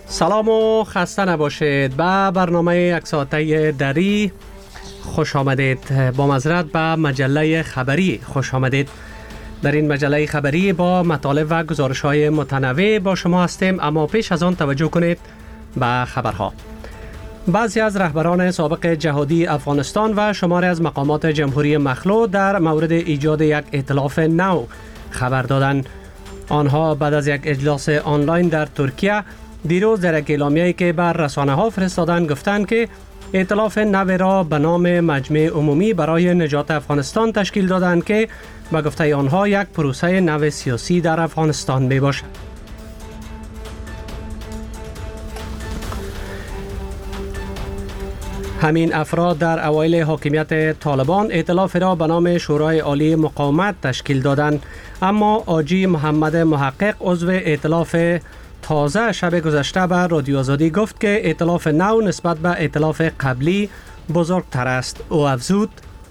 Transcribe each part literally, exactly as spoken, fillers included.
سلام و خسته نباشید. به برنامه یک ساعته دری خوش آمدید. با معذرت به مجله خبری خوش آمدید. در این مجله خبری با مطالب و گزارش های متنوع با شما هستیم، اما پیش از آن توجه کنید به خبرها. بعضی از رهبران سابق جهادی افغانستان و شماری از مقامات جمهوری مخلوع در مورد ایجاد یک ائتلاف نو خبر دادند. آنها بعد از یک اجلاس آنلاین در ترکیه دیروز در یک اعلامیه‌ای که بر رسانه ها فرستادند گفتند که ائتلاف نو را به نام مجمع عمومی برای نجات افغانستان تشکیل دادند که به گفته آنها یک پروسه نو سیاسی در افغانستان می باشد. همین افراد در اوایل حاکمیت طالبان ائتلاف را به نام شورای عالی مقاومت تشکیل دادند، اما آجی محمد محقق عضو ائتلاف تازه شب گذشته به رادیو آزادی گفت که ائتلاف نو نسبت به ائتلاف قبلی بزرگتر است. او افزود: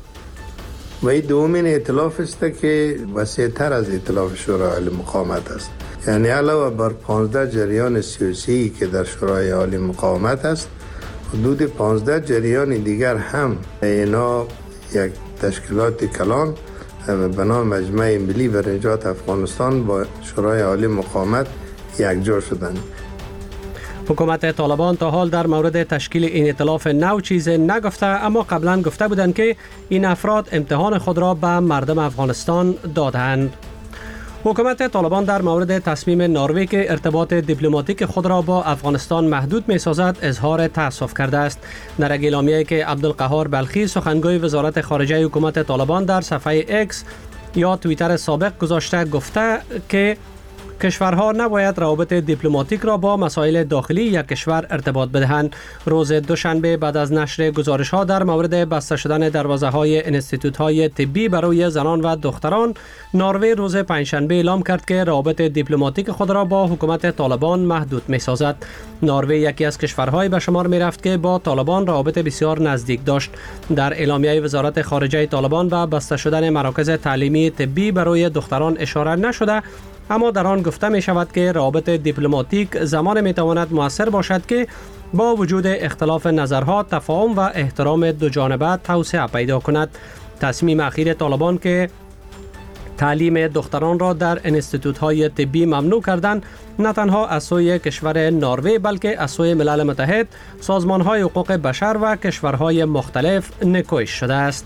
و این دومین ائتلاف است که وسیع‌تر از ائتلاف شورای عالی مقاومت است. یعنی علاوه بر پانزده جریان سیاسی که در شورای عالی مقاومت است، حدود پانزده جریان دیگر هم اینا یک تشکیلات کلان به نام مجمع ملی برای نجات افغانستان با شورای عالی مقاومت یکجا شدند. حکومت طالبان تا حال در مورد تشکیل این ائتلاف نو چیزی نگفته، اما قبلا گفته بودند که این افراد امتحان خود را به مردم افغانستان دادند. حکومت طالبان در مورد تصمیم نروژ که ارتباط دیپلماتیک خود را با افغانستان محدود می سازد اظهار تأسف کرده است. در یک اعلامیه‌ای که عبدالقهار بلخی سخنگوی وزارت خارجه حکومت طالبان در صفحه اکس یا توییتر سابق گذاشته گفته که کشورها نباید روابط دیپلماتیک را با مسائل داخلی یک کشور ارتباط بدهند. روز دوشنبه بعد از نشر گزارش ها در مورد بسته شدن دروازه های انستیتوت های طبی برای زنان و دختران، نروژ روز پنجشنبه اعلام کرد که روابط دیپلماتیک خود را با حکومت طالبان محدود می سازد. نروژ یکی از کشورهای به شمار می رفت که با طالبان روابط بسیار نزدیک داشت. در اعلامیه وزارت خارجه طالبان و بسته شدن مراکز تعلیمی طبی برای دختران اشاره نشده، اما در آن گفته می شود که روابط دیپلماتیک زمان می تواند مؤثر باشد که با وجود اختلاف نظرها تفاهم و احترام دو جانبه توسعه پیدا کند. تصمیم اخیر طالبان که تعلیم دختران را در انستیتوت های طبی ممنوع کردند نه تنها از سوی کشور نروژ بلکه از سوی ملل متحد، سازمان های حقوق بشر و کشورهای مختلف نکوش شده است.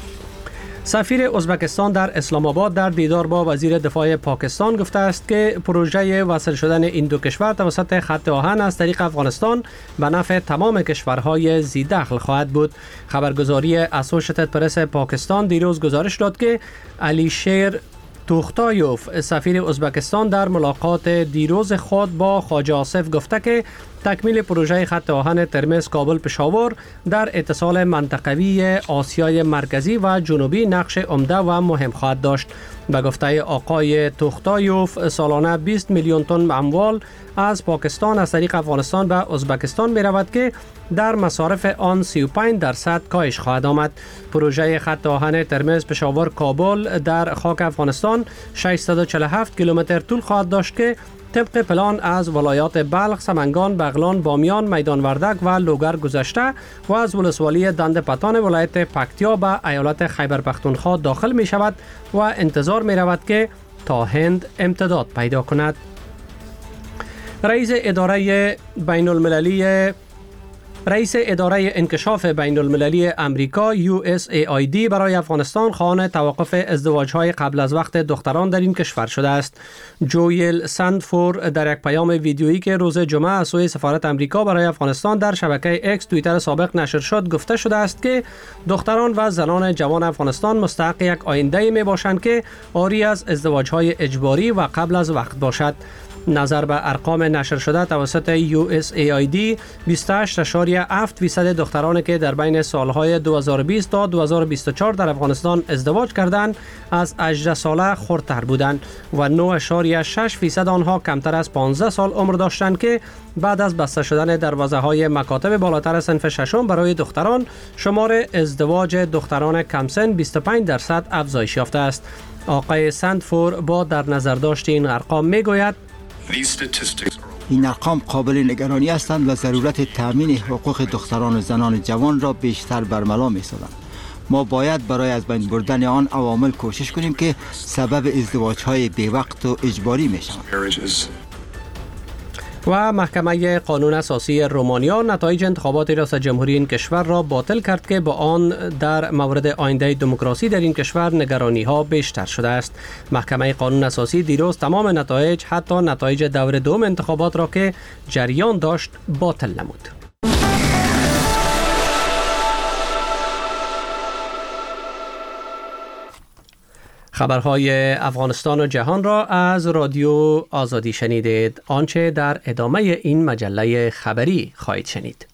سفیر ازبکستان در اسلام آباد در دیدار با وزیر دفاع پاکستان گفته است که پروژه وصل شدن این دو کشور توسط خط آهن از طریق افغانستان به نفع تمام کشورهای ذی دخل خواهد بود. خبرگزاری اسوشیتد پرس پاکستان دیروز گزارش داد که علیشیر توختایوف سفیر ازبکستان در ملاقات دیروز خود با خواجه آصف گفته که تکمیل پروژه خط آهن ترمز کابل پشاور در اتصال منطقوی آسیای مرکزی و جنوبی نقش عمده و مهم خواهد داشت. به گفته آقای توختایوف سالانه بیست میلیون تن اموال از پاکستان از طریق افغانستان به ازبکستان می رود که در مصارف آن سی و پنج درصد کاهش خواهد آمد. پروژه خط آهن ترمز پشاور کابل در خاک افغانستان ششصد و چهل و هفت کیلومتر طول خواهد داشت که طبق پلان از ولایات بلخ، سمنگان، بغلان، بامیان، میدان وردک و لوگر گذشته و از ولسوالی دنده پتان ولایت پکتیا به ایالت خیبر پختونخوا داخل می شود و انتظار می رود که تا هند امتداد پیدا کند. رئیس اداره بین المللی رئیس اداره انکشاف بین المللی امریکا یو اس ای آی دی برای افغانستان خواهان توقف ازدواج‌های قبل از وقت دختران در این کشور شده است. جویل سندفور در یک پیام ویدیویی که روز جمعه از سوی سفارت امریکا برای افغانستان در شبکه اکس توییتر سابق نشر شد گفته شده است که دختران و زنان جوان افغانستان مستحق یک آینده می باشند که عاری از ازدواج‌های اجباری و قبل از وقت باشد. نظر به ارقام نشر شده توسط یو اس ای آی دی، بیست و هشت اشاریه هفت درصد دخترانی که در بین سالهای دو هزار و بیست تا دو هزار و بیست و چهار در افغانستان ازدواج کردند از هجده ساله خردتر بودند و نه اشاریه شش درصد آنها کمتر از پانزده سال عمر داشتند که بعد از بسته شدن دروازه‌های مکاتب بالاتر صنف ششم برای دختران، شمار ازدواج دختران کم سن بیست و پنج درصد افزایش یافته است. آقای سندفور با در نظر داشت این ارقام میگوید این ارقام قابل نگرانی هستند و ضرورت تأمین حقوق دختران و زنان جوان را بیشتر برملا می‌سازند. ما باید برای از بین بردن آن عوامل کوشش کنیم که سبب ازدواج‌های بی‌وقت و اجباری می‌شوند. و محکمه قانون اساسی رومانیا نتایج انتخابات ریاست جمهوری این کشور را باطل کرد که با آن در مورد آینده دموکراسی در این کشور نگرانی ها بیشتر شده است. محکمه قانون اساسی دیروز تمام نتایج، حتی نتایج دور دوم انتخابات را که جریان داشت باطل نمود. خبرهای افغانستان و جهان را از رادیو آزادی شنیدید. آنچه در ادامه این مجله خبری خواهید شنید.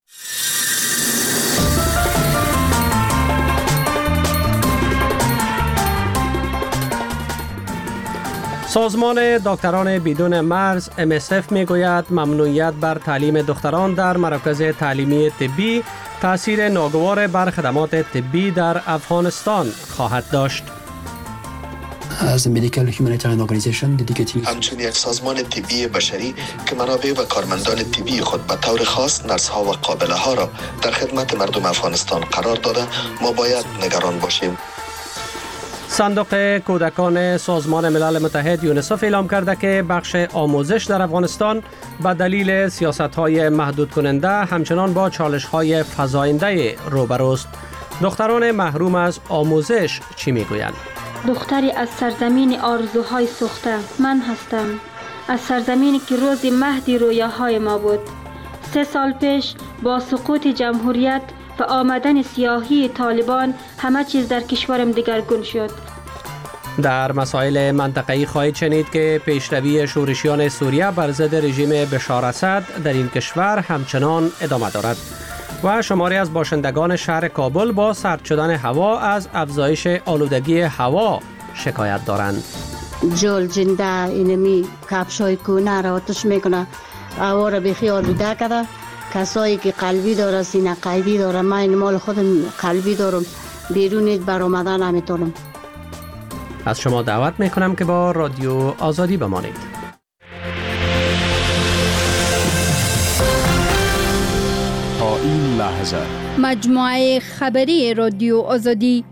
سازمان دکتران بدون مرز ام اس اف میگوید ممنوعیت بر تعلیم دختران در مراکز تعلیمی طبی تأثیر ناگوار بر خدمات طبی در افغانستان خواهد داشت. As a medical humanitarian organization dedicated همچون یک سازمان طبی بشری که منابع و کارمندان طبی خود به طور خاص نرس ها و قابله ها را در خدمت مردم افغانستان قرار داده، ما باید نگران باشیم. صندوق کودکان سازمان ملل متحد یونیسف اعلام کرده که بخش آموزش در افغانستان به دلیل سیاست‌های محدود کننده همچنان با چالش‌های فزاینده روبروست. دختران محروم از آموزش چی میگویند؟ دختری از سرزمین آرزوهای سوخته من هستم، از سرزمینی که روز مهد رویاهای ما بود. سه سال پیش با سقوط جمهوریت و آمدن سیاهی طالبان همه چیز در کشورم دگرگون شد. در مسائل منطقه‌ای خواهید شنید که پیشروی شورشیان سوریه بر ضد رژیم بشار اسد در این کشور همچنان ادامه دارد و شماری از باشندگان شهر کابل با سرد شدن هوا از افزایش آلودگی هوا شکایت دارند. جل جنده اینمی کفشای کونه را آتش میکنه، هوا را بخی آلوده کرده. کسایی که قلبی داره، سینه قیدی داره، من این مال خودم قلبی دارم، بیرون بر آمدن نمیتونم. از شما دعوت میکنم که با رادیو آزادی بمانید. تا این لحظه مجموعه خبری رادیو آزادی.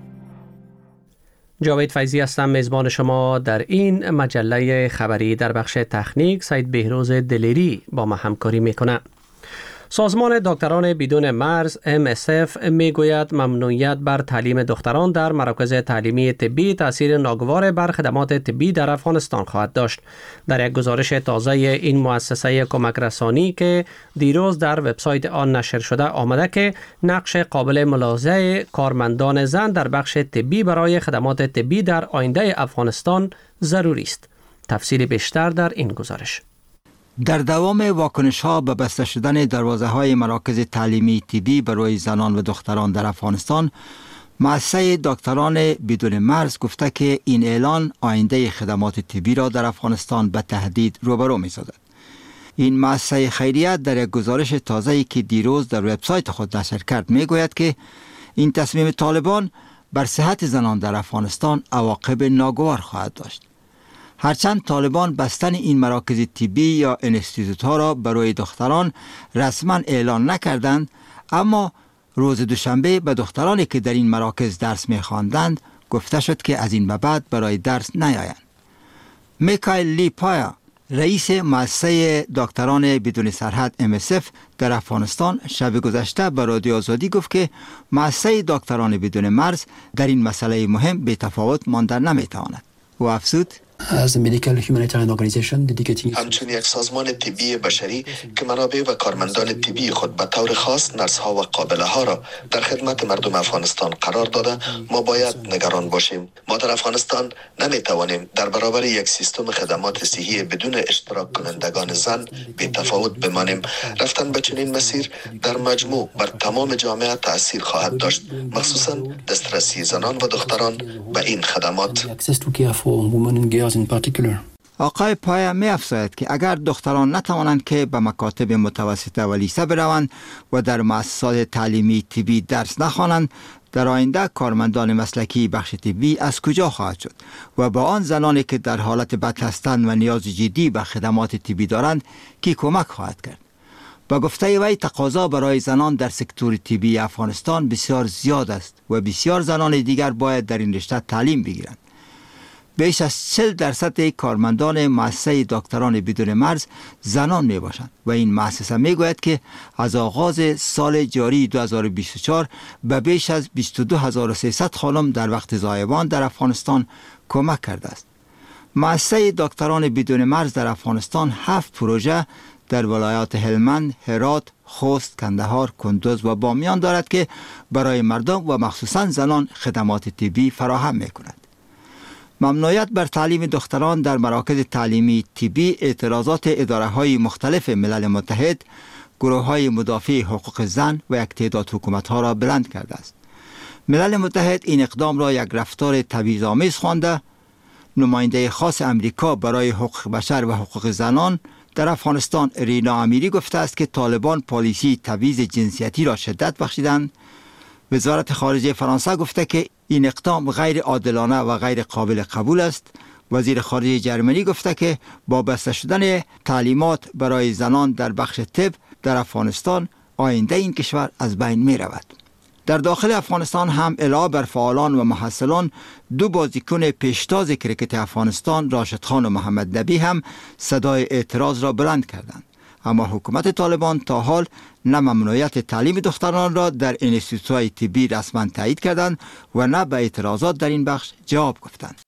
جاوید فیضی هستم، میزبان شما در این مجله خبری. در بخش تکنیک سید بهروز دلیری با ما همکاری میکنه. سازمان دکتران بدون مرز ام اس اف میگوید ممنوعیت بر تعلیم دختران در مراکز تعلیمی طبی تأثیر ناگوار بر خدمات طبی در افغانستان خواهد داشت. در یک گزارش تازه این مؤسسه کمک رسانی که دیروز در وبسایت آن نشر شده آمده که نقش قابل ملاحظه کارمندان زن در بخش طبی برای خدمات طبی در آینده افغانستان ضروری است. تفصیل بیشتر در این گزارش. در دوام واکنش ها به بسته شدن دروازه های مراکز تعلیمی طبی برای زنان و دختران در افغانستان، مؤسسه دکتران بدون مرز گفته که این اعلان آینده خدمات طبی را در افغانستان به تهدید روبرو می سازد. این مؤسسه خیریه در یک گزارش تازه‌ای که دیروز در وبسایت خود نشر کرد می گوید که این تصمیم طالبان بر صحت زنان در افغانستان عواقب ناگوار خواهد داشت. هرچند طالبان بستن این مراکز طبی یا انستیتوت ها را برای دختران رسما اعلان نکردند، اما روز دوشنبه به دخترانی که در این مراکز درس می خواندند گفته شد که از این به بعد برای درس نیایند. میکایل لی پایا، رئیس مؤسسه دکتران بدون سرحد ام اس اف در افغانستان، شب گذشته به رادیو آزادی گفت که مؤسسه دکتران بدون مرز در این مسئله مهم بی تفاوت ماندن نمی تواند. و افزود as a medical humanitarian organization dedicated همچون یک سازمان طبی بشری که منابع و کارمندان طبی خود به طور خاص نرس ها و قابله ها را در خدمت مردم افغانستان قرار داده، ما باید نگران باشیم. ما در افغانستان نمی توانیم در برابر یک سیستم خدمات صحی بدون اشتراک کنندگان زن بی تفاوت بمانیم. رفتن به چنین مسیر در مجموع بر تمام جامعه تأثیر خواهد داشت، مخصوصا دسترسی زنان و دختران به این خدمات. in particular. آقای پایا می افزاید که اگر دختران نتوانند که به مکاتب متوسطه و لیسه بروند و در مؤسسات تعلیمی طبی درس نخوانند، در آینده کارمندان مسلکی بخش طبی از کجا خواهد شد و با آن زنانی که در حالت بد هستند و نیاز جدی به خدمات طبی دارند کی کمک خواهد کرد؟ با گفته وی تقاضا برای زنان در سکتور طبی افغانستان بسیار زیاد است و بسیار زنان دیگر باید در این رشته تعلیم بگیرند. بیش از چهل درصد کارمندان مؤسسه دکتران بدون مرز زنان می باشند و این مؤسسه می گوید که از آغاز سال جاری دو هزار و بیست و چهار به بیش از بیست و دو هزار و سیصد خانم در وقت زایمان در افغانستان کمک کرده است. مؤسسه دکتران بدون مرز در افغانستان هفت پروژه در ولایات هلمند، هرات، خوست، کندهار، کندوز و بامیان دارد که برای مردم و مخصوصا زنان خدمات طبی فراهم می کند. ممنوعیت بر تعلیم دختران در مراکز تعلیمی طبی اعتراضات اداره‌های مختلف ملل متحد، گروه‌های مدافع حقوق زن و یک تعداد حکومت‌ها را بلند کرده است. ملل متحد این اقدام را یک رفتار تبعیض‌آمیز خوانده. نماینده خاص امریکا برای حقوق بشر و حقوق زنان در افغانستان رینا امیری گفته است که طالبان پالیسی تبعیض جنسیتی را شدت بخشیدند. وزارت خارجه فرانسه گفته که این اقدام غیر عادلانه و غیر قابل قبول است. وزیر خارجه جرمنی گفته که با بسته شدن تعلیمات برای زنان در بخش طب در افغانستان آینده این کشور از بین می رود. در داخل افغانستان هم علاوه بر فعالان و محصلان، دو بازیکن پیشتاز کرکت افغانستان راشد خان و محمد نبی هم صدای اعتراض را بلند کردند. اما حکومت طالبان تا حال نه ممنوعیت تعلیم دختران را در انستیتوهای طبی رسما تایید کردند و نه به اعتراضات در این بخش جواب گفتند.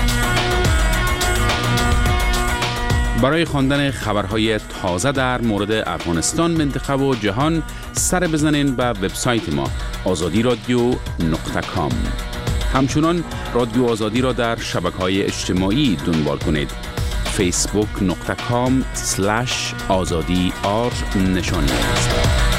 برای خواندن خبرهای تازه در مورد افغانستان، منطقه و جهان سر بزنین به وبسایت ما آزادی رادیو نقطه کام. همچنان رادیو آزادی را در شبکه‌های اجتماعی دنبال کنید. فیسبوک نقطه کام سلش آزادی آر نشانی است.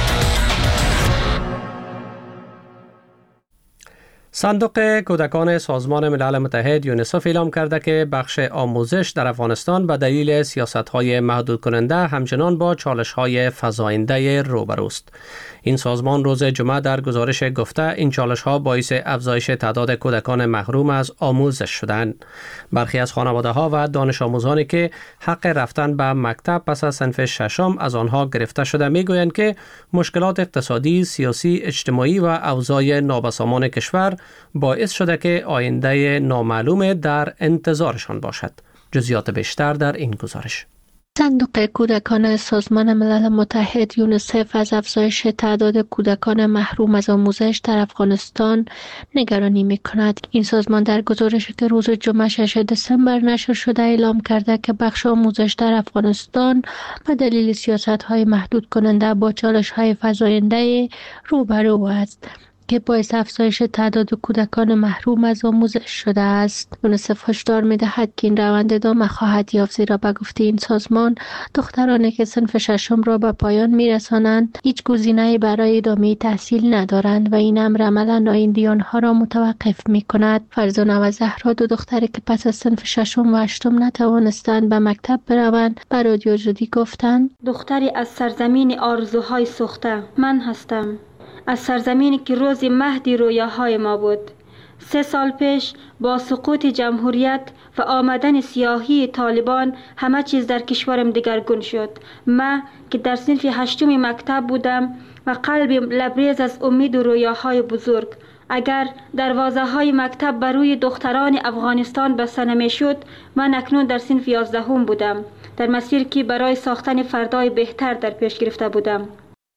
صندوق کودکان سازمان ملل متحد یونیسف اعلام کرده که بخش آموزش در افغانستان به دلیل سیاست‌های محدود کننده همچنان با چالش‌های فزاینده روبروست. این سازمان روز جمعه در گزارش گفته این چالش‌ها باعث افزایش تعداد کودکان محروم از آموزش شدند. برخی از خانواده‌ها و دانش آموزانی که حق رفتن به مکتب پس از صنف ششم از آنها گرفته شده می‌گویند که مشکلات اقتصادی، سیاسی، اجتماعی و اوضاع نابسامان کشور باعث شده که آینده نامعلوم در انتظارشان باشد. جزئیات بیشتر در این گزارش. صندوق کودکان سازمان ملل متحد یونیسف از افزایش تعداد کودکان محروم از آموزش در افغانستان نگرانی می‌کند. این سازمان در گزارشی که روز جمعه ششم دسامبر نشر شده اعلام کرده که بخش آموزش در افغانستان به دلیل سیاست‌های محدود کننده با چالش‌های فزاینده روبرو است که باعث افزایش تعداد کودکان محروم از آموزش شده است. یونیسف هشدار می‌دهد که این روند ادامه خواهد یافت، زیرا به گفته این سازمان دخترانی که صنف ششم را به پایان می‌رسانند هیچ گزینه‌ای برای ادامه تحصیل ندارند و این امر عملاً آینده آنها را متوقف می‌کند. فرزانه و زهرا، دو دختری که پس از صنف ششم و هشتم نتوانستند به مکتب بروند، به رادیو آزادی گفتند: دختری از سرزمین آرزوهای سوخته من هستم، از سرزمینی که روز مهدی رویاهای ما بود. سه سال پیش با سقوط جمهوریت و آمدن سیاهی طالبان همه چیز در کشورم دگرگون شد. من که در صنف هشتم مکتب بودم و قلبم لبریز از امید و رویاهای بزرگ، اگر دروازه های مکتب بر روی دختران افغانستان بسته نمی شد، من اکنون در صنف یازدهم بودم، در مسیر که برای ساختن فردای بهتر در پیش گرفته بودم.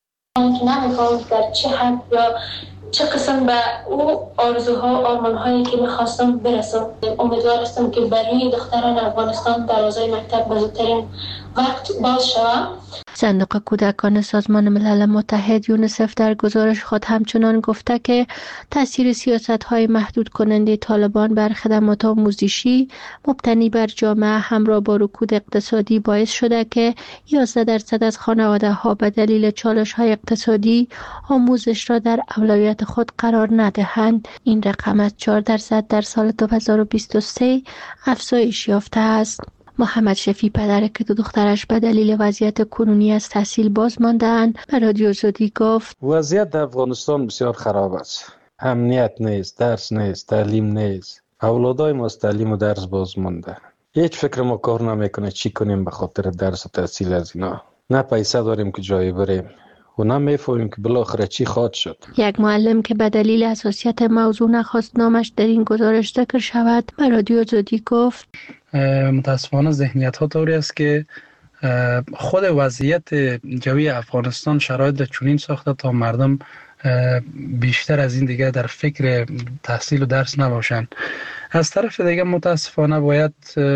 نمی‌فهمم در چه حد یا چه قسم به او آرزوها و آرمان‌هایی که می‌خواستم برسم. امیدوار هستم که برای دختران افغانستان دروازه مکتب به زودترین وقت باز شود. صندوق کودکان سازمان ملل متحد یونیسف در گزارش خود همچنان گفته که تاثیر سیاست‌های محدود کننده طالبان بر خدمات آموزشی مبتنی بر جامعه همراه با رکود اقتصادی باعث شده که یازده درصد از خانواده‌ها به دلیل چالش‌های اقتصادی آموزش را در اولویت خود قرار ندهند. این رقم از چهار درصد در سال دو هزار و بیست و سه افزایش یافته است. محمد شفیع، پدر که دو دخترش به دلیل وضعیت کنونی از تحصیل باز مانده‌اند، به رادیو آزادی گفت: وضعیت در افغانستان بسیار خراب است. امنیت نیست، درس نیست، تعلیم نیست. اولادای ما از تعلیم و درس باز مونده. هیچ فکر ما کار نمیکنه چی کنیم به خاطر درس و تحصیل از اینا. نه پیسه داریم که جایی بریم و نه میفهمیم که بالاخره چی خواهد شد. یک معلم که به دلیل حساسیت موضوع نخواست نامش در این گزارش ذکر شود به رادیو آزادی گفت متاسفانه ذهنیت ها طوری است که خود وضعیت جوی افغانستان شرایط را چنین ساخته تا مردم بیشتر از این دیگه در فکر تحصیل و درس نباشند. از طرف دیگه متاسفانه باید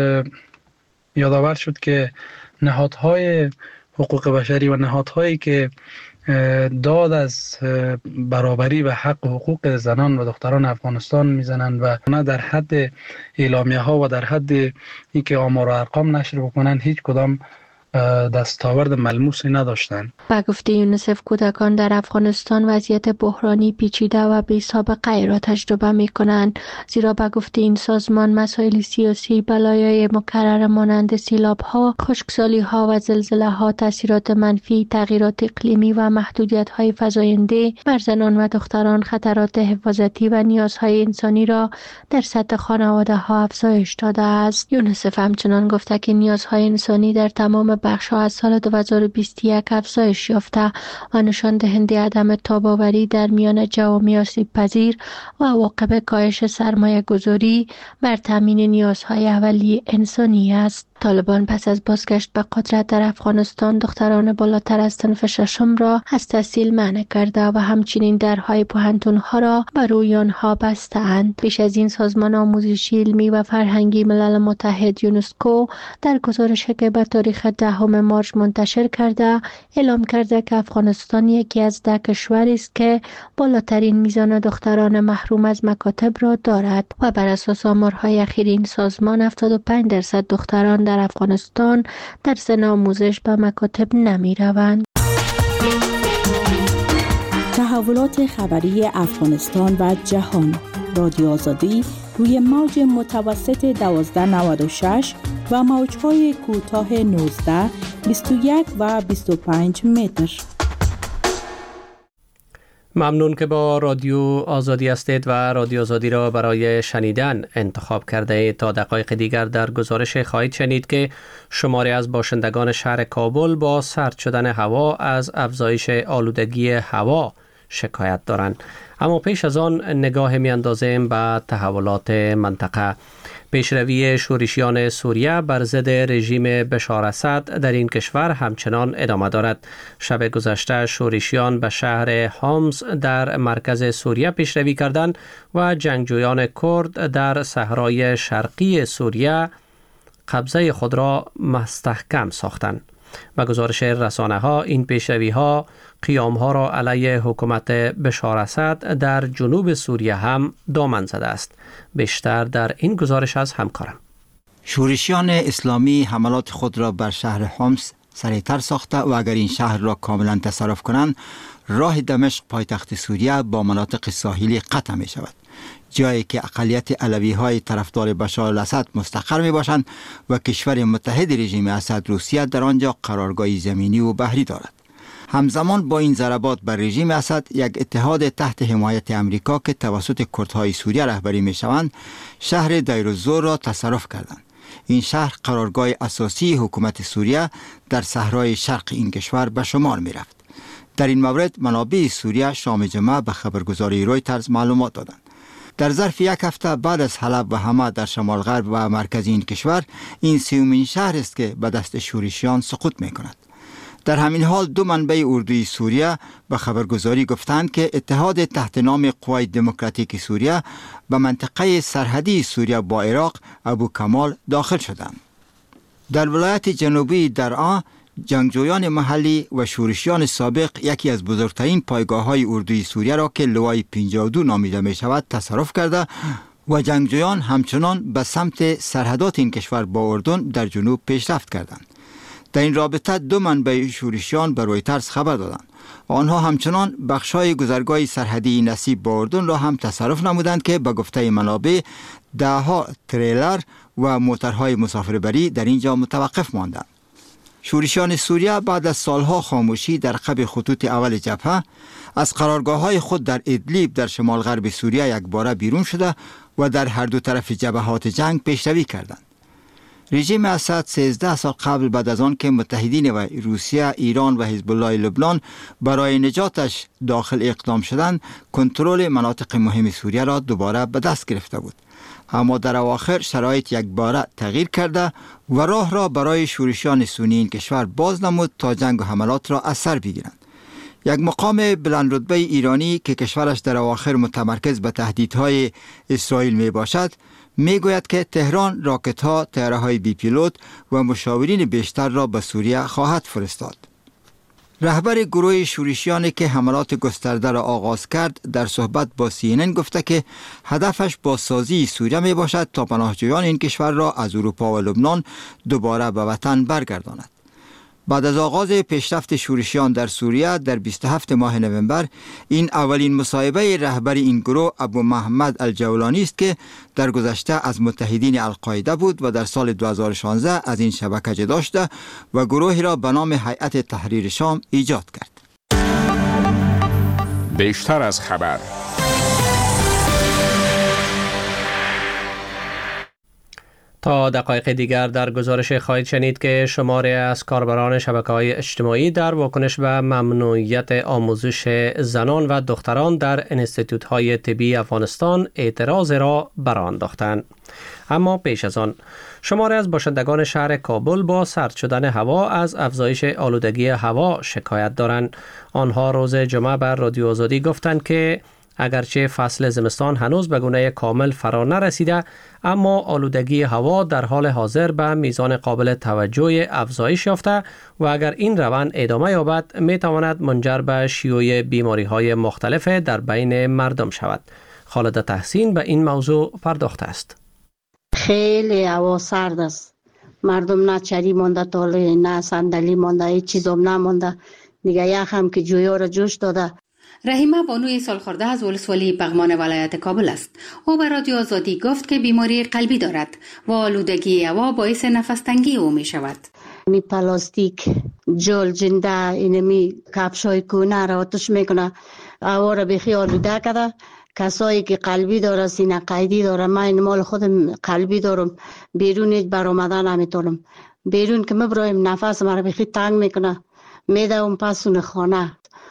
یادآور شد که نهادهای حقوق بشری و نهادهایی که داد از برابری و حق و حقوق زنان و دختران افغانستان میزنند و نه در حد اعلامیه ها و در حد اینکه آمار و ارقام نشر بکنند هیچ کدام دستاورد ملموسی نداشتند. با گفته یونیسف کودکان در افغانستان وضعیت بحرانی پیچیده و بی سابقه را تجربه می کنند، زیرا با گفته این سازمان مسائل سیاسی، بلایای مکرر مانند سیلاب ها، خشکسالی ها و زلزله ها، تاثیرات منفی، تغییرات اقلیمی و محدودیت های فزاینده بر زنان و دختران خطرات حفاظتی و نیازهای انسانی را در سطح خانواده ها افزایش داده است. یونیسف همچنان گفته که نیازهای انسانی در تمام بخش ها از سال دو هزار و بیست و یک افزایش یافته و نشان دهنده عدم تاب‌آوری در میان جوامع آسیب پذیر و عواقب کاهش سرمایه گذاری بر تامین نیازهای اولیه انسانی است. طالبان پس از بازگشت به قدرت در افغانستان دختران بالاتر از صنف ششم را از تحصیل منع کرده و همچنین درهای پوهنتون‌ها را بر روی آنها بسته‌اند. پیش از این سازمان آموزشی علمی و فرهنگی ملل متحد یونسکو در گزارشی که به تاریخ دهم مارس منتشر کرده اعلام کرده که افغانستان یکی از ده کشوری است که بالاترین میزان دختران محروم از مکاتب را دارد و بر اساس آمارهای اخیر این سازمان هفتاد و پنج درصد دختران در افغانستان در سن آموزش به مکاتب نمی روند. تحولات خبری افغانستان و جهان. رادیو آزادی روی موج متوسط دوازده نود و شش و موج‌های کوتاه نوزده، بیست و یک و بیست و پنج متر. ممنون که با رادیو آزادی هستید و رادیو آزادی را برای شنیدن انتخاب کرده. تا دقایق دیگر در گزارش خواهید شنید که شماری از باشندگان شهر کابل با سرد شدن هوا از افزایش آلودگی هوا شکایت دارند. اما پیش از آن نگاه می اندازیم به تحولات منطقه. پیشروی شورشیان سوریه بر ضد رژیم بشار اسد در این کشور همچنان ادامه دارد. شب گذشته شورشیان به شهر هامز در مرکز سوریه پیشروی کردند و جنگجویان کرد در صحرای شرقی سوریه قبضه خود را مستحکم ساختند. و گزارش رسانه ها این پیشروی ها قیام ها را علیه حکومت بشار اسد در جنوب سوریه هم دامن زده است. بیشتر در این گزارش از همکارم. شورشیان اسلامی حملات خود را بر شهر حمص سریعتر ساخته و اگر این شهر را کاملا تصرف کنند راه دمشق پایتخت سوریه با مناطق ساحلی قطع می شود، جایی که اقلیت علوی های طرفدار بشار الاسد مستقر می باشند و کشور متحد رژیم اسد روسیه در آنجا قرارگاه زمینی و بحری دارد. همزمان با این ضربات بر رژیم اسد یک اتحاد تحت حمایت امریکا که توسط کردهای سوریه رهبری می شوند شهر دیر الزور را تصرف کردند. این شهر قرارگاه اساسی حکومت سوریه در صحرای شرق این کشور به شمار می رفت. در این مورد منابع سوریه شام جمعه به خبرگزاری رویترز معلومات دادند. در ظرف یک هفته بعد از حلب و حما در شمال غرب و مرکز این کشور این سیومین شهر است که به دست شورشیان سقوط می کند. در همین حال دو منبع اردوی سوریه به خبرگزاری گفتند که اتحاد تحت نام قوای دموکراتیک سوریه به منطقه سرحدی سوریه با عراق ابو کمال داخل شدند. در ولایت جنوبی درعا جنگجویان محلی و شورشیان سابق یکی از بزرگترین پایگاه‌های اردوی سوریه را که لوای پنجاه و دو نامیده می شود تصرف کرده و جنگجویان همچنان به سمت سرحدات این کشور با اردن در جنوب پیشرفت کردند. در این رابطه دو منبع شورشیان به رویترز خبر دادند. آنها همچنان بخش‌های گذرگاه سرحدی نصیب با اردن را هم تصرف نمودند که به گفته منابع ده‌ها تریلر و موترهای مسافربری در اینجا متوقف ماندند. شورشیان سوریه بعد از سالها خاموشی در قلب خطوط اول جبهه از قرارگاه‌های خود در ادلیب در شمال غرب سوریه یک باره بیرون شده و در هر دو طرف جبهات جنگ پیشروی کردند. رژیم اسد سیزده سال قبل بعد از آن که متحدین و روسیه، ایران و حزب الله لبنان برای نجاتش داخل اقدام شدند، کنترل مناطق مهم سوریه را دوباره به دست گرفته بود. اما در اواخر شرایط یک باره تغییر کرده و راه را برای شورشیان سنی این کشور باز نمود تا جنگ و حملات را از سر بگیرند. یک مقام بلند رتبه ایرانی که کشورش در اواخر متمرکز به تهدیدهای اسرائیل می باشد، می گوید که تهران راکت ها، طیاره های بی پیلوت و مشاورین بیشتر را به سوریه خواهد فرستاد. رهبر گروه شورشیانی که حملات گسترده را آغاز کرد در صحبت با سی ان ان گفته که هدفش بازسازی سوریه می باشد تا پناهجویان این کشور را از اروپا و لبنان دوباره به وطن برگرداند. بعد از آغاز پیشرفت شورشیان در سوریه در بیست و هفتم ماه نوامبر، این اولین مصاحبه رهبر این گروه ابو محمد الجولانی است که در گذشته از متحدین القاعده بود و در سال دو هزار و شانزده از این شبکه جدا شده و گروهی را به نام هیئت تحریر شام ایجاد کرد. بیشتر از خبر. تا دقایق دیگر در گزارش خواهید شنید که شماری از کاربران شبکه‌های اجتماعی در واکنش به ممنوعیت آموزش زنان و دختران در انستیتوت‌های طبی افغانستان اعتراض را برانداختند. اما پیش از آن شماری از باشندگان شهر کابل با سرد شدن هوا از افزایش آلودگی هوا شکایت دارند. آنها روز جمعه بر رادیو آزادی گفتند که اگرچه فصل زمستان هنوز به گونه کامل فرا نرسیده، اما آلودگی هوا در حال حاضر به میزان قابل توجه افزایش یافته و اگر این روند ادامه یابد می تواند منجر به شیوع بیماری های مختلف در بین مردم شود. خالد تحسین به این موضوع پرداخته است. خیلی هوا سرد است. مردم نه چری مانده، تاله نه صندلی مانده، هیچ چیزم نمانده. دیگه یخ هم که جویا را جوش داده. رحیمه بانوی سالخورده از ولسوالی پغمان ولایت کابل است. او به رادیو آزادی گفت که بیماری قلبی دارد و آلودگی هوا باعث نفس تنگی او می شود. می پلاستیک، جل جنده، اینمی کفشای کونه را آتش میکنه. هوا را بخی آلوده کرده. کسایی که قلبی داره، سینه قیدی داره، من مال خودم قلبی دارم، بیرون هیچ برآمدن نمیتونم. بیرون که مبرایم نفس مرا بخی تنگ میکنه. میدم پسون خانه.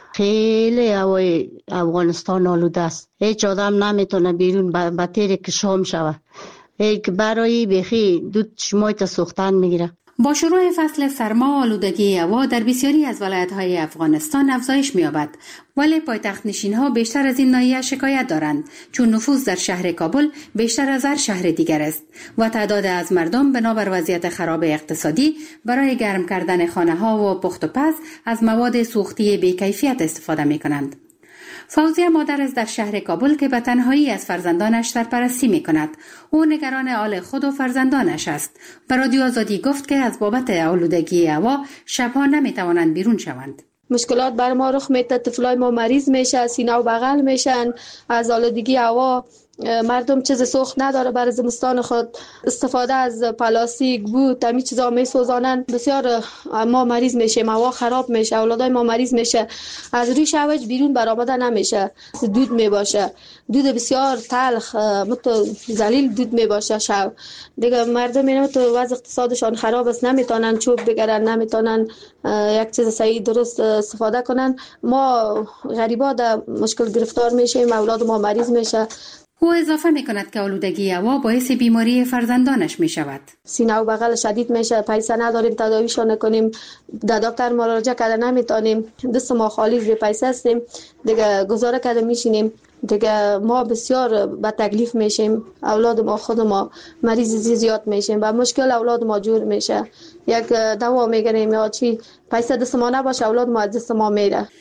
خیلی هوای افغانستان آلوده است. هیچ آدم نمیتونه بیرون به تیره که شام شود. هیچ برای بخی دود شمای تا سوختن میگیره. با شروع فصل سرما آلودگی هوا در بسیاری از ولایت‌های افغانستان افزایش می‌یابد، ولی پایتخت نشین‌ها بیشتر از این ناحیه شکایت دارند چون نفوذ در شهر کابل بیشتر از هر شهر دیگر است و تعداد از مردم بنابر وضعیت خراب اقتصادی برای گرم کردن خانه‌ها و پخت و پز از مواد سوختی بی‌کیفیت استفاده می‌کنند. فوزیه مادر است در شهر کابل که به تنهایی از فرزندانش سرپرستی می کند. او نگران حال خود و فرزندانش است. به رادیو آزادی گفت که از بابت آلودگی هوا شبها نمی توانند بیرون شوند. مشکلات بر ما رخ میده، طفلای ما مریض میشه، سینه و بغل میشن از آلودگی هوا. مردم چیز سوخت نداره برای زمستان خود، استفاده از پلاستیک بود تمی چیزا میسوزانن. بسیار ما مریض میشیم، هوا خراب میشه، اولادای ما مریض میشه، از روی شوج بیرون برآمده نمیشه. دود میباشه، دود بسیار تلخ مت ذلیل دود میباشه. شب دیگه مردم اینا تو وضع اقتصادشان خراب است، نمیتونن چوب بگیرن، نمیتونن یک چیز صحیح درست استفاده کنن. ما غریبا در مشکل گرفتار میشیم، اولاد ما مریض میشه. او اضافه می کند که آلودگی هوا باعث بیماری فرزندانش می شود. سینه و بغل شدید میشه، پیسه نداریم تداویشان کنیم، در دکتر مراجعه کرده نمیتونیم، دست ما خالی بی پیسه هستیم، دیگه گزاره کرده میشینیم. دیگه ما بسیار به تکلیف میشیم، اولاد ما خود ما مریض زیاد میشیم و مشکل اولاد ما جور میشه. یک دوا میگیریم یا چی پیسه دست ما نباشه اولاد ما از دست ما میره.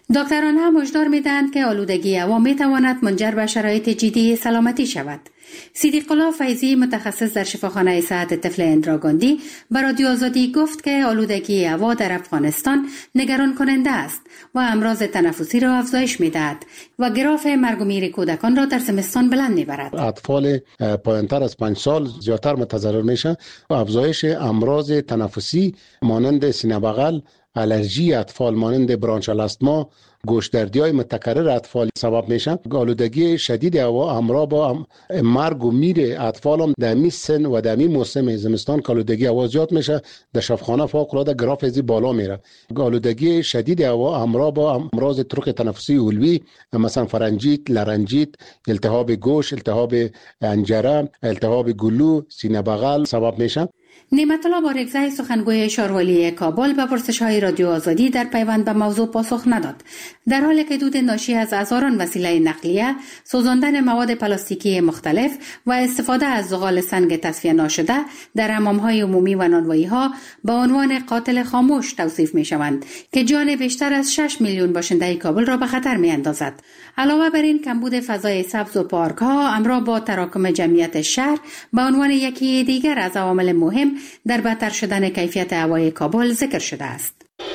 دکتران هم هشدار می‌دهند که آلودگی هوا می‌تواند منجر به شرایط جدی سلامتی شود. صدیق الله فیضی متخصص در شفاخانه صحت طفل اندراگاندی به رادیو آزادی گفت که آلودگی هوا در افغانستان نگران کننده است و امراض تنفسی را افزایش می‌دهد و گراف مرگ و میر کودکان را در زمستان بلند می‌برد. اطفال پایین‌تر از پنج سال زیادتر متضرر میشن و افزایش امراض تنفسی مانند سینه بغل، آلرژی اطفال مانند برانشال آستما، گوشدردی‌های متکرر اطفال سبب میشن. آلودگی شدید هوا همراه با مرگ و میر اطفال هم در می سن و در می موسم زمستان آلودگی هوا زیاد میشه. در شفاخانه فوق‌العاده گراف ازی بالا میره. آلودگی شدید هوا همراه با امراض طرق تنفسی علوی مثلا فرنجیت، لارنجیت، التهاب گوش، التهاب حنجره، التهاب گلو، سینه بغل سبب میشن. نعمت الله بارگزای سخنگوی شاروالی کابل به پرسش‌های رادیو آزادی در پیوند به موضوع پاسخ نداد. در حالی که دود ناشی از هزاران وسیله نقلیه، سوزاندن مواد پلاستیکی مختلف و استفاده از زغال سنگ تصفیه ناشده در حمام‌های عمومی و نانوایی‌ها به عنوان قاتل خاموش توصیف می‌شوند که جان بیشتر از شش میلیون باشنده کابل را به خطر می‌اندازد. علاوه بر این، کمبود فضای سبز و پارک‌ها همراه با تراکم جمعیت شهر به عنوان یکی دیگر از عوامل مهم در بدتر شدن کیفیت هوای کابل ذکر شده است.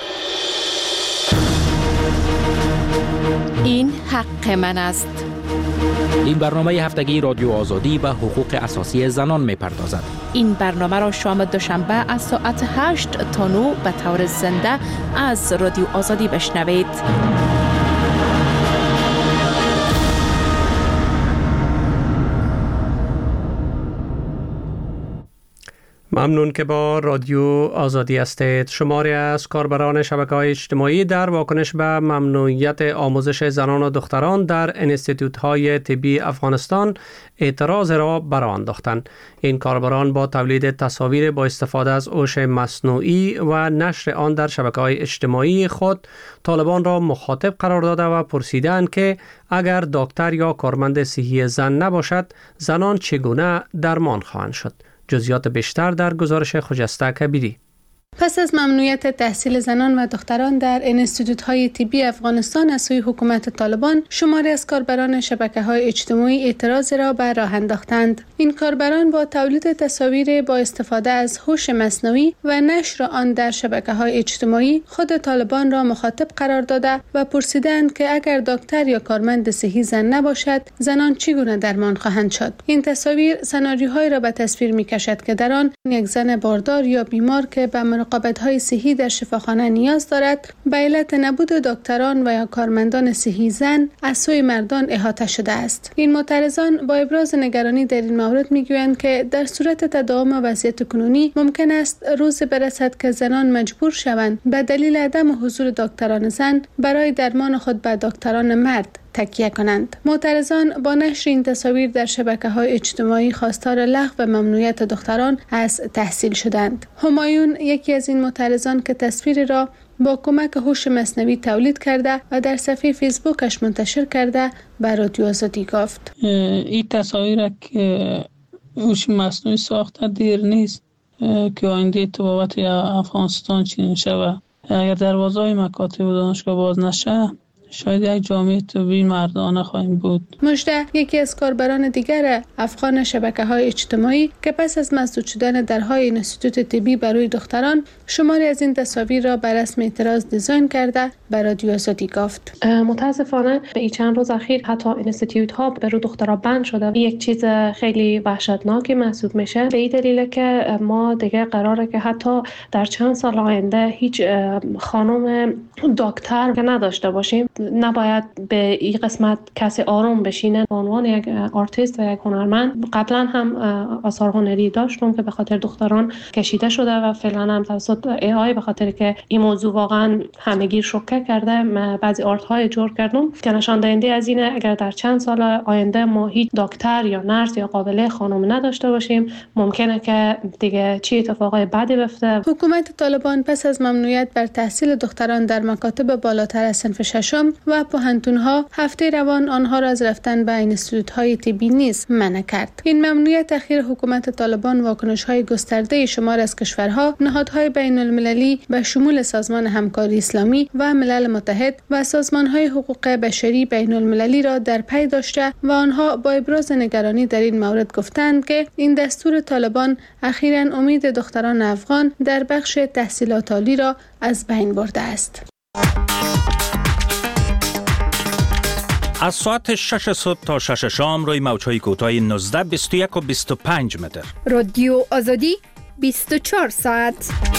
این حق من است. این برنامه هفتگی رادیو آزادی به حقوق اساسی زنان می‌پردازد. این برنامه را شام دوشنبه از ساعت هشت تا نه به طور زنده از رادیو آزادی بشنوید. ممنون که با رادیو آزادی هستید. شماری از کاربران شبکه‌های اجتماعی در واکنش به ممنوعیت آموزش زنان و دختران در انستیتوت‌های طبی افغانستان اعتراض را برآورده. این کاربران با تولید تصاویر با استفاده از هوش مصنوعی و نشر آن در شبکه‌های اجتماعی خود طالبان را مخاطب قرار داده و پرسیدند که اگر دکتر یا کارمند صحی زن نباشد، زنان چگونه درمان خواهند شد؟ جزئیات بیشتر در گزارش خجسته کبیری. پس از ممنوعیت تحصیل زنان و دختران در انستیتوت‌های طبی افغانستان از سوی حکومت طالبان، شماری از کاربران شبکه‌های اجتماعی اعتراض را به راه انداختند. این کاربران با تولید تصاویر با استفاده از هوش مصنوعی و نشر آن در شبکه‌های اجتماعی خود طالبان را مخاطب قرار داده و پرسیدند که اگر دکتر یا کارمند صحی زن نباشد، زنان چگونه درمان خواهند شد. این تصاویر سناریوهایی را به تصویر می‌کشد که در آن یک زن باردار یا بیمار که به مراقبت‌های صحی در شفاخانه نیاز دارد، به علت نبود دکتران و یا کارمندان صحی زن از سوی مردان احاطه شده است. این معترضان با ابراز نگرانی در این مورد میگویند که در صورت تداوم وضعیت کنونی ممکن است روزی برسد که زنان مجبور شوند به دلیل عدم حضور دکتران زن برای درمان خود به دکتران مرد تکیه کنند. معترضان با نشر این تصاویر در شبکه‌های اجتماعی خواستار لغو ممنوعیت دختران از تحصیل شدند. همایون یکی از این معترضان که تصویری را با کمک هوش مصنوعی تولید کرده و در صفحه فیسبوکش منتشر کرده به رادیو آزادی گفت: این تصاویر که هوش مصنوعی ساخته دیر نیست که آینده تبابت افغانستان چنین شود. اگر دروازه‌های مکاتب و دانشگاه باز نشه، شاید یک جامعه طبی مردانه خواهیم بود. مجده یکی از کاربران دیگر افغان شبکه‌های اجتماعی که پس از مسدود شدن درهای انستیتوت طبی برای دختران شماری از این تصاویر را بر رسم اعتراض دیزاین کرده به رادیو آزادی گفت: متاسفانه به این چند روز اخیر حتی انستیتوت ها برای دخترها بند شده. یک چیز خیلی وحشتناکی محسوب میشه. به این دلیل که ما دیگه قراره که حتی در چند سال آینده هیچ خانم دکتر که نداشته باشیم. نباید به این قسمت کسی آروم بشینه. به عنوان یک آرتیست و یک هنرمند قبلا هم آثار هنری داشتم که به خاطر دختران کشیده شده و فعلا هم توسط ای آی به خاطر که این موضوع واقعا همگی شوکه کرده بعضی آرت های جور کردم که نشان دهنده از اینه اگر در چند سال آینده ما هیچ دکتر یا نرس یا قابله خانم نداشته باشیم، ممکنه که دیگه چی اتفاقای بعدی بیفته. حکومت طالبان پس از ممنوعیت بر تحصیل دختران در مکاتب بالاتر از صنف ششم هم و پوهنتون‌ها هفته روان آنها را از رفتن به انستیتوت‌های طبی نیز منع کرد. این ممنوعیت اخیر حکومت طالبان واکنش‌های گسترده شمار از کشورها، نهادهای بین‌المللی به شمول سازمان همکاری اسلامی و ملل متحد و سازمان‌های حقوق بشری بین‌المللی را در پی داشته و آنها با ابراز نگرانی در این مورد گفتند که این دستور طالبان اخیراً امید دختران افغان در بخش تحصیلات عالی را از بین برده است. از ساعت شش صبح تا شش شام روی موج‌های کوتاه نوزده، بیست و یک و بیست و پنج متر. رادیو آزادی بیست و چهار ساعت.